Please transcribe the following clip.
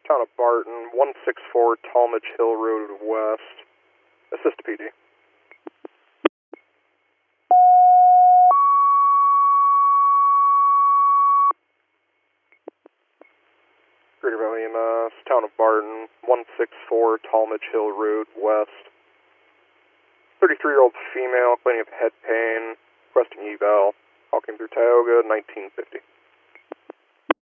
Town of Barton, 164 Talmadge Hill Road West. Assist PD. Greater Valley EMS, Town of Barton, 164 Talmadge Hill Road West. 33-year-old female, complaining of head pain, requesting eval. Walking through Tioga, 1950.